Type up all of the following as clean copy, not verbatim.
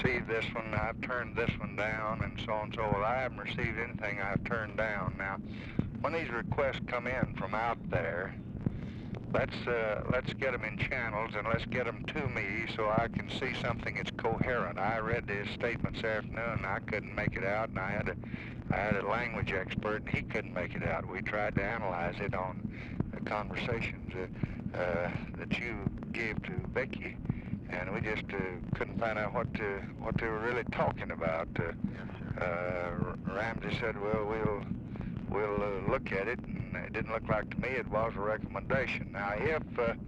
received this one, I've turned this one down, and so on and so on. Well, I haven't received anything I've turned down. Now, when these requests come in from out there, let's get them in channels and let's get them to me so I can see something that's coherent. I read his statement this afternoon and I couldn't make it out, and I had a language expert and he couldn't make it out. We tried to analyze it on the conversations that you gave to Becky, and we just couldn't find out what they were really talking about. Ramsey said, well, we'll look at it, and it didn't look like to me it was a recommendation. Now, if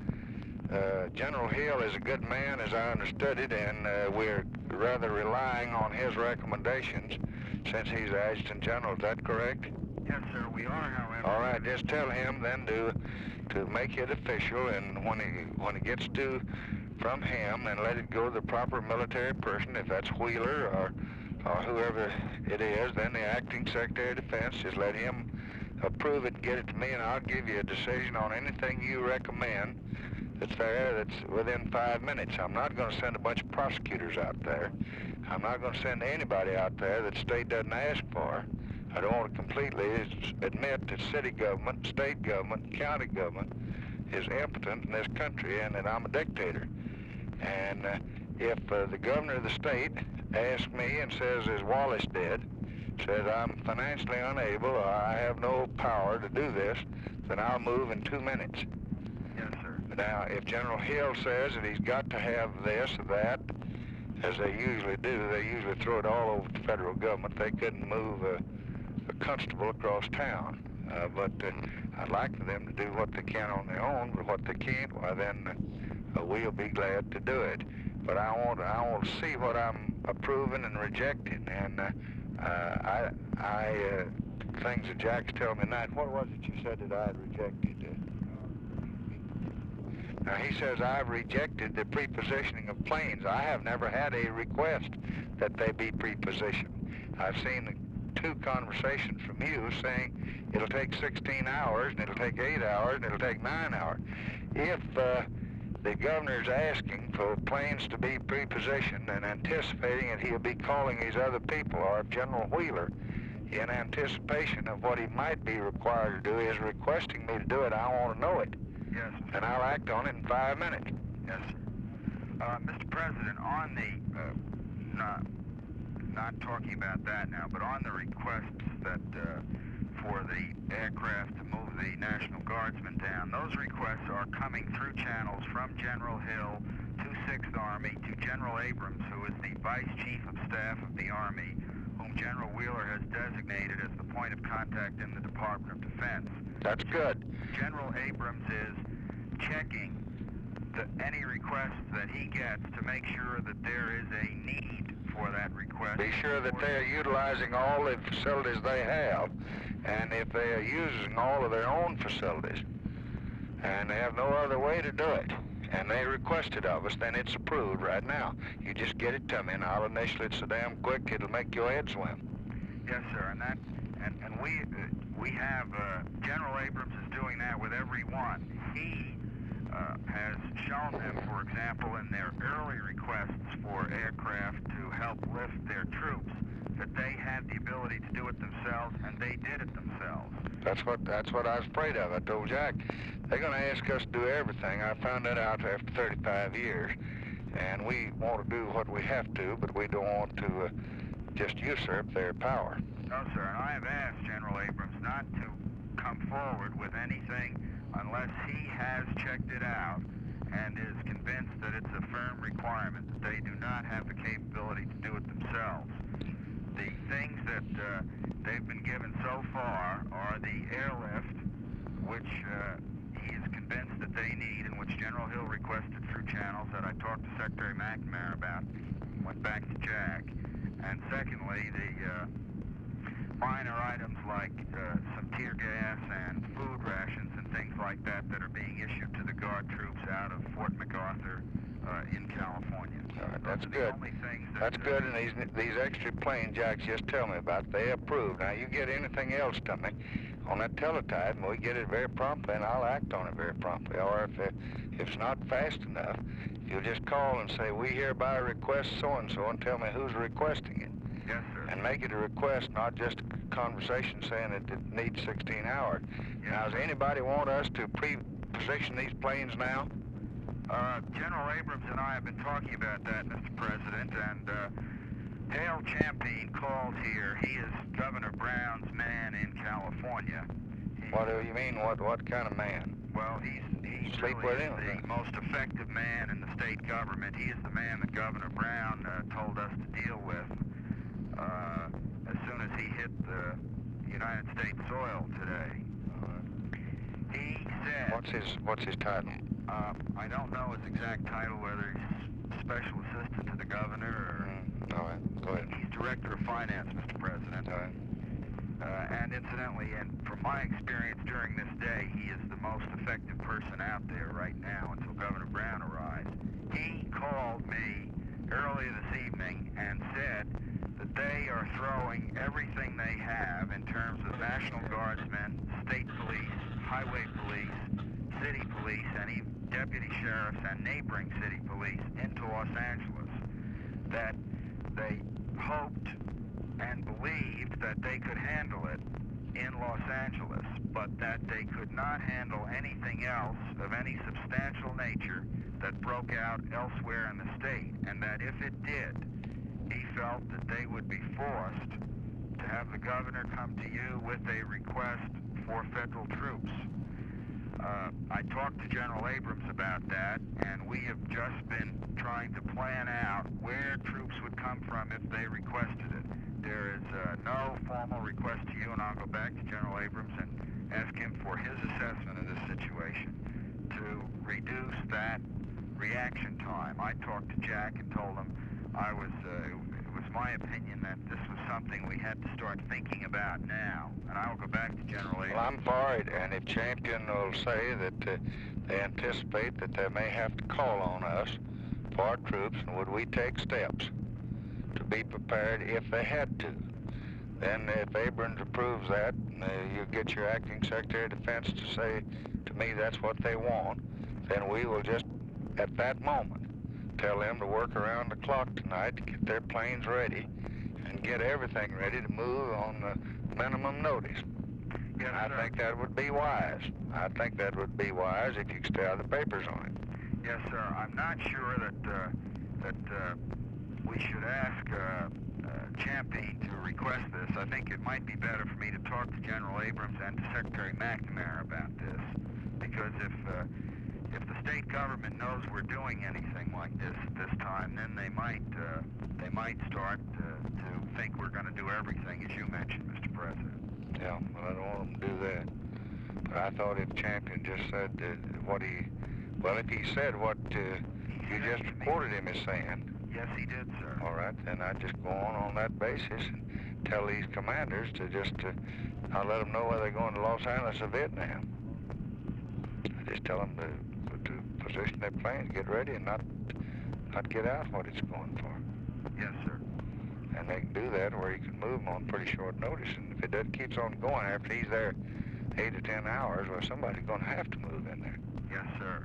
General Hill is a good man, as I understood it, and we're rather relying on his recommendations since he's Adjutant General, is that correct? Yes, sir, we are, however. All right, just tell him then to make it official, and when he gets from him, and let it go to the proper military person, if that's Wheeler or whoever it is, then the Acting Secretary of Defense, just let him approve it and get it to me, and I'll give you a decision on anything you recommend that's there, that's within 5 minutes. I'm not going to send a bunch of prosecutors out there. I'm not going to send anybody out there that state doesn't ask for. I don't want to completely admit that city government, state government, county government is impotent in this country and that I'm a dictator. And if the governor of the state asks me and says, as Wallace did, says I'm financially unable or I have no power to do this, then I'll move in 2 minutes. Yes, sir. Now, if General Hill says that he's got to have this or that, as they usually do, they usually throw it all over the federal government. They couldn't move a constable across town. But I'd like for them to do what they can on their own, but what they can't, well, then we'll be glad to do it. But I want to see what I'm approving and rejecting. And things that Jack's telling me tonight, what was it you said that I had rejected? Now, he says I've rejected the prepositioning of planes. I have never had a request that they be prepositioned. I've seen 2 conversations from you saying it'll take 16 hours, and it'll take 8 hours, and it'll take 9 hours. If the governor's asking for planes to be prepositioned and anticipating that he'll be calling these other people, or if General Wheeler, in anticipation of what he might be required to do, is requesting me to do it, I want to know it. Yes. And I'll act on it in 5 minutes. Yes, sir. Mr. President, on the, not talking about that now, but on the requests that for the aircraft to move the National Guardsmen down, those requests are coming through channels from General Hill to 6th Army to General Abrams, who is the Vice Chief of Staff of the Army, whom General Wheeler has designated as the point of contact in the Department of Defense. That's good. General Abrams is checking any requests that he gets to make sure that there is a need for that request. Be sure that they are utilizing all the facilities they have, and if they are using all of their own facilities, and they have no other way to do it, and they request it of us, then it's approved right now. You just get it to me, and I'll initial it so damn quick it'll make your head swim. Yes, sir, and we have General Abrams is doing that with every one. He has shown them, for example, in their early requests for aircraft to help lift their troops, that they had the ability to do it themselves, and they did it themselves. That's what I was afraid of. I told Jack, they're going to ask us to do everything. I found that out after 35 years, and we want to do what we have to, but we don't want to just usurp their power. No, sir, and I have asked General Abrams not to come forward with anything unless he has checked it out and is convinced that it's a firm requirement, that they do not have the capability to do it themselves. The things that they've been given so far are the airlift, which he is convinced that they need, and which General Hill requested through channels that I talked to Secretary McNamara about, went back to Jack. And secondly, the minor items like some tear gas and food rations and things like that that are being issued to the Guard troops out of Fort MacArthur in California. All right, that's Those are good. the only things That's good, and these extra plane jacks just tell me about, they approve. Now, you get anything else to me on that teletype, and we get it very promptly, and I'll act on it very promptly. Or if it's not fast enough, you'll just call and say, we hereby request so-and-so, and tell me who's requesting it. Yes, sir. And make it a request, not just a conversation saying that it needs 16 hours. Yes. Now, does anybody want us to pre-position these planes now? General Abrams and I have been talking about that, Mr. President, and Hale Champine called here. He is Governor Brown's man in California. What do you mean? What kind of man? Well, he's Sleep really with him, the most effective man in the state government. He is the man that Governor Brown told us to deal with as soon as he hit the United States soil today. He said... What's his title? I don't know his exact title, whether he's special assistant to the governor or... All right, go ahead. He's director of finance, Mr. President. All right. And incidentally, and from my experience during this day, he is the most effective person out there right now until Governor Brown arrives. He called me earlier this evening and said that they are throwing everything they have in terms of National Guardsmen, state police, highway police, city police, and even deputy sheriffs and neighboring city police into Los Angeles. That they hoped and believed that they could handle it in Los Angeles, but that they could not handle anything else of any substantial nature that broke out elsewhere in the state, and that if it did, he felt that they would be forced to have the governor come to you with a request for federal troops. I talked to General Abrams about that, and we have just been trying to plan out where troops would come from if they requested it. There is no formal request to you, and I'll go back to General Abrams and ask him for his assessment of this situation to reduce that reaction time. I talked to Jack and told him it was my opinion that this was something we had to start thinking about now, and I will go back to General Abrams. Well, I'm for it, and if Champion will say that they anticipate that they may have to call on us for our troops, and would we take steps to be prepared if they had to? Then if Abrams approves that, you get your acting Secretary of Defense to say to me that's what they want, then we will just, at that moment, tell them to work around the clock tonight to get their planes ready and get everything ready to move on the minimum notice. Yes, I think that would be wise. I think that would be wise if you could stay out of the papers on it. Yes, sir. I'm not sure that we should ask Champine to request this. I think it might be better for me to talk to General Abrams and to Secretary McNamara about this, because if the state government knows we're doing anything like this time, then they might start to think we're going to do everything, as you mentioned, Mr. President. Yeah, well, I don't want them to do that. But I thought if Champion just said if he said what you just quoted him as saying. Yes, he did, sir. All right, then I'd just go on that basis and tell these commanders to I'll let them know whether they're going to Los Angeles or Vietnam. I just tell them to position their planes, get ready, and not get out what it's going for. Yes, sir. And they can do that where you can move them on pretty short notice. And if it keeps on going after he's there 8 to 10 hours, well, somebody's going to have to move in there. Yes, sir.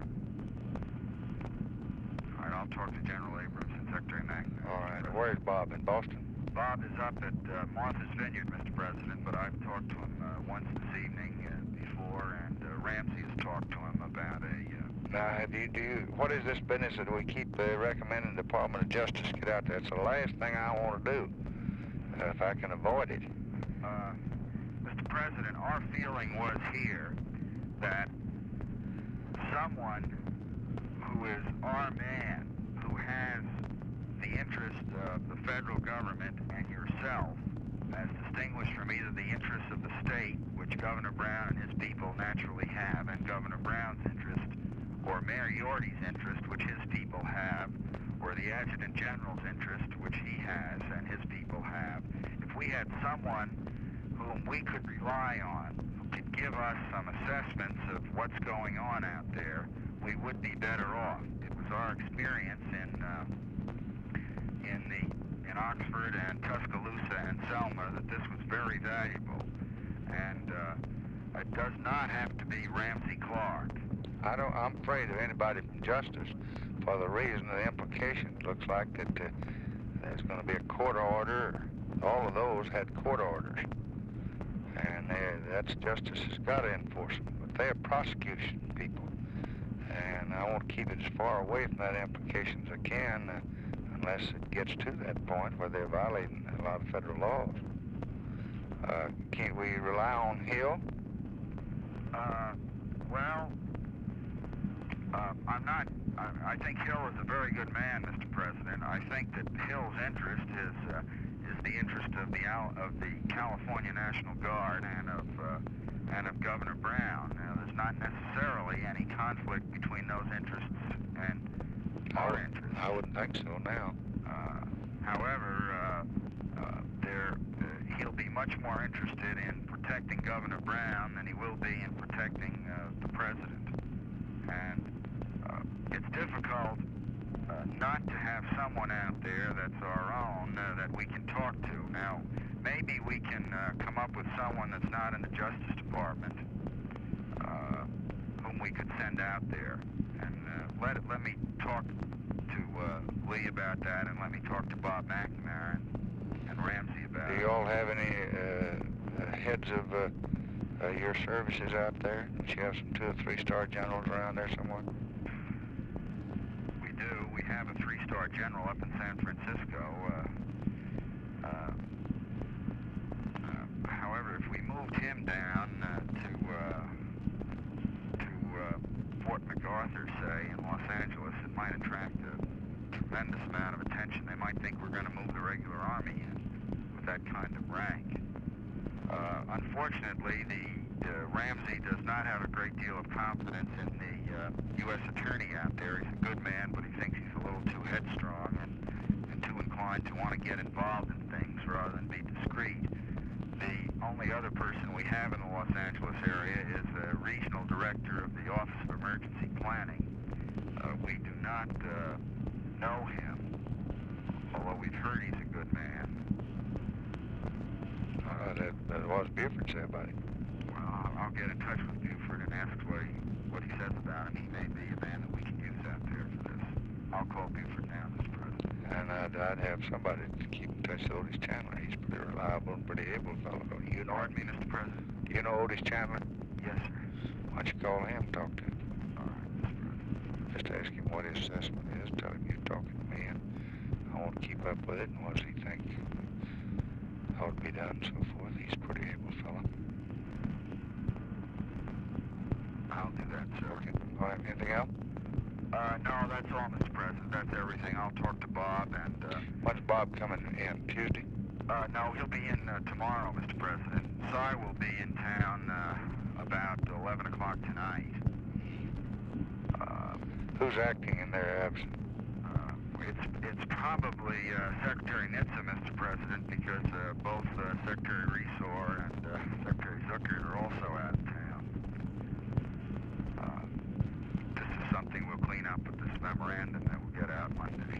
All right, I'll talk to General Abrams and Secretary McNamara. All right. Where's Bob? In Boston? Bob is up at Martha's Vineyard, Mr. President, but I've talked to him once this evening before, and Ramsey has talked to him about Now, what is this business that we keep recommending the Department of Justice get out there? It's the last thing I want to do, if I can avoid it. Mr. President, our feeling was here that someone who is our man, who has the interest of the federal government and yourself, as distinguished from either the interests of the state, which Governor Brown and his people naturally have, and Governor Brown's interest, or Mayor Yorty's interest, which his people have, or the Adjutant General's interest, which he has and his people have. If we had someone whom we could rely on, who could give us some assessments of what's going on out there, we would be better off. It was was our experience in Oxford and Tuscaloosa and Selma that this was very valuable. And it does not have to be Ramsey Clark. I'm afraid of anybody from Justice for the reason the implications looks like that there's going to be a court order. All of those had court orders. And that's Justice has got to enforce them. But they're prosecution people. And I want to keep it as far away from that implication as I can unless it gets to that point where they're violating a lot of federal laws. Can't we rely on Hill? Well, I think Hill is a very good man, Mr. President. I think that Hill's interest is the interest of the California National Guard and of Governor Brown. Now, there's not necessarily any conflict between those interests and our interests. I wouldn't think so now. However, he'll be much more interested in protecting Governor Brown than he will be in protecting the president. And it's difficult not to have someone out there that's our own that we can talk to. Now, maybe we can come up with someone that's not in the Justice Department whom we could send out there. And let me talk to Lee about that, and let me talk to Bob McNamara and Ramsey about it. Do you all have any heads of your services out there? Do you have some 2 or 3-star generals around there somewhere? We do. We have a 3-star general up in San Francisco. However, if we moved him down to Fort MacArthur, say, in Los Angeles, it might attract a tremendous amount of attention. They might think we're going to move the regular army in with that kind of rank. Unfortunately, Ramsey does not have a great deal of confidence in the U.S. attorney out there. He's a good man, but he thinks he's a little too headstrong and too inclined to want to get involved in things rather than be discreet. The only other person we have in the Los Angeles area is the regional director of the Office of Emergency Planning. We do not know him, although we've heard he's a good man. That was Buford said about him. Well, I'll get in touch with Buford and ask what he says about him. He may be a man that we can use out there for this. I'll call Buford now, Mr. President. And I'd have somebody to keep in touch with Otis Chandler. He's pretty reliable and pretty able fellow. You know, Pardon me, Mr. President? Do you know Otis Chandler? Yes, sir. Why don't you call him and talk to him? All right, Mr. President. Just ask him what his assessment is. Tell him you're talking to me, and I want to keep up with it and what does he think ought to be done and so forth. He's a pretty able fellow. I'll do that, sir. Okay. All right, anything else? No, that's all, Mr. President. That's everything. I'll talk to Bob and... When's Bob coming in? Tuesday? No, he'll be in tomorrow, Mr. President. Cy will be in town about 11 o'clock tonight. Who's acting in their absence? It's probably Secretary Nitze, Mr. President, because both Secretary Resor and Secretary Zucker are also out of town. This is something we'll clean up with this memorandum that will get out Monday.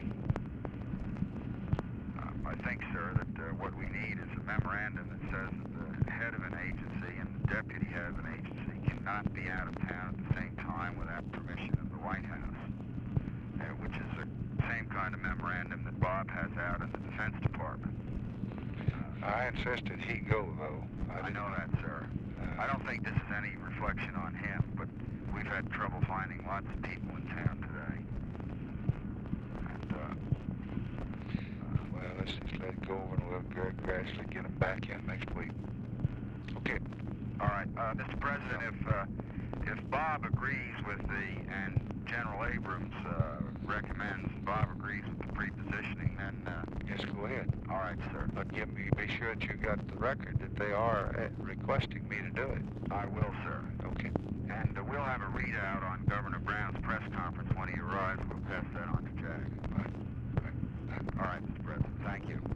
I think, sir, that what we need is a memorandum that says that the head of an agency and the deputy head of an agency cannot be out of town at the same time without permission of the White House, which is the same kind of memorandum that Bob has out in the Defense Department. I insisted he go, though. I know that, sir. I don't think this is any reflection on him, but we've had trouble finding lots of people in town today. And, well, let's just let it go and we'll gradually get them back in next week. Okay. All right. Mr. President, if Bob agrees with and General Abrams recommends, Bob agrees with the pre-positioning, then... Yes, go ahead. All right, sir. But be sure that you got the record that they are requesting me to do it. I will, sir. Okay. And we'll have a readout on Governor Brown's press conference when he arrives. We'll pass that on to Jack. Right. All right, Mr. President. Thank you.